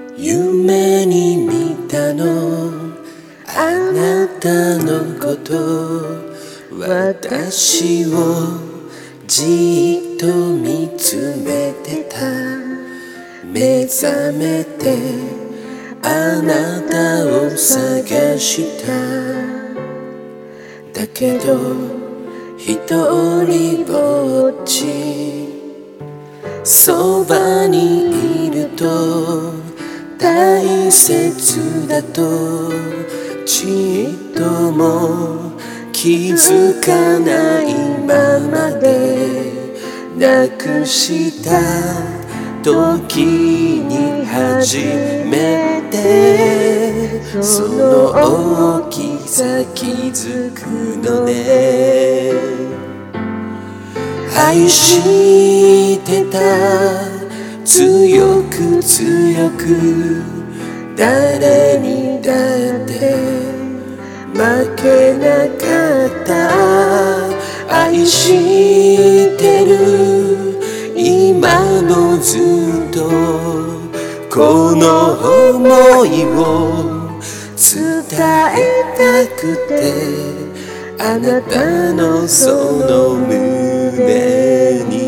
夢に見たのあなたのこと私をじっと見つめてた目覚めてあなたを探しただけど一人ぼっちそばにいると大切だとちっとも気づかないままでなくした時に初めてその大きさ気づくのね愛してた強く強く誰にだって負けなかった愛してる今もずっとこの想いを伝えたくてあなたのその胸に